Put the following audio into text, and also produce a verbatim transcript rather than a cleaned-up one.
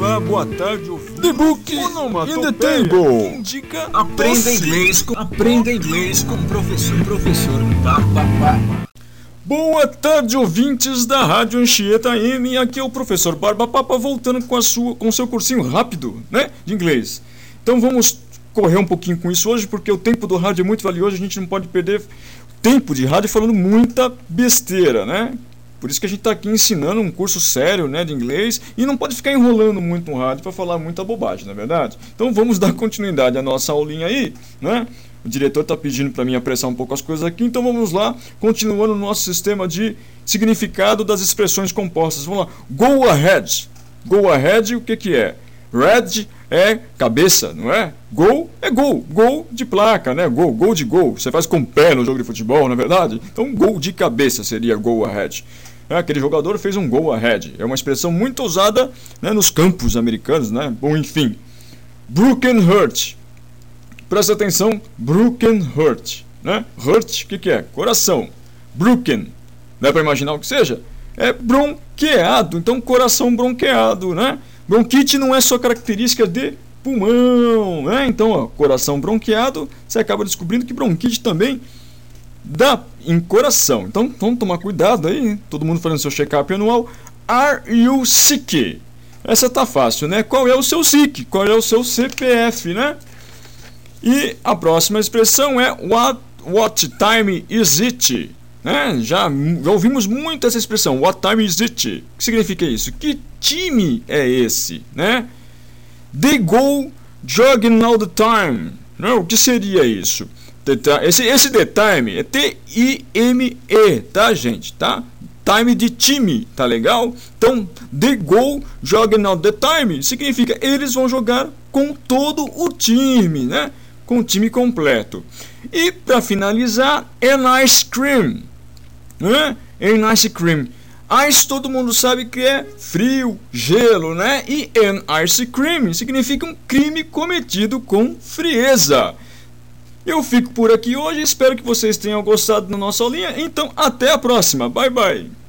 Olá, boa tarde, ouvinte. The book in the table. Indica Aprenda inglês com Aprenda inglês com o professor professor Barbapapa. Boa tarde, ouvintes da Rádio Anchieta M. Aqui é o professor Barbapapa voltando com a sua com seu cursinho rápido, né, de inglês. Então vamos correr um pouquinho com isso hoje, porque o tempo do rádio é muito valioso, a gente não pode perder tempo de rádio falando muita besteira, né? Por isso que a gente está aqui ensinando um curso sério, né, de inglês, e não pode ficar enrolando muito no rádio para falar muita bobagem, não é verdade? Então vamos dar continuidade à nossa aulinha aí, né? O diretor está pedindo para mim apressar um pouco as coisas aqui, então vamos lá, continuando o nosso sistema de significado das expressões compostas. Vamos lá, go ahead. Go ahead, o que que é? Red é cabeça, não é? Gol é gol, gol de placa, né? Gol, gol de gol. Você faz com o pé no jogo de futebol, não é verdade? Então, gol de cabeça seria go ahead. É, aquele jogador fez um go ahead. É uma expressão muito usada, né, nos campos americanos, né? Bom, enfim. Broken heart. Presta atenção, broken heart, né? Heart, o que que é? Coração. Broken, dá para imaginar o que seja? É bronqueado, então coração bronqueado, né? Bronquite não é só característica de pulmão, né? Então, ó, coração bronqueado, você acaba descobrindo que bronquite também dá em coração. Então, vamos tomar cuidado aí, hein? Todo mundo fazendo seu check-up anual. Are you sick? Essa tá fácil, né? Qual é o seu S I C? Qual é o seu C P F, né? E a próxima expressão é what, what time is it? Né? Já, já ouvimos muito essa expressão, what time is it? O que significa isso? Que time é esse? Né? They go jogging all the time. Né? O que seria isso? Esse, esse the time é T I M E, tá, gente? Tá? Time de time, tá legal? Então, they go jogging all the time significa eles vão jogar com todo o time, né? Com o time completo. E para finalizar, an ice cream. Né? An ice cream. Ice todo mundo sabe que é frio, gelo, né? E an ice cream significa um crime cometido com frieza. Eu fico por aqui hoje, espero que vocês tenham gostado da nossa aulinha. Então, até a próxima. Bye, bye.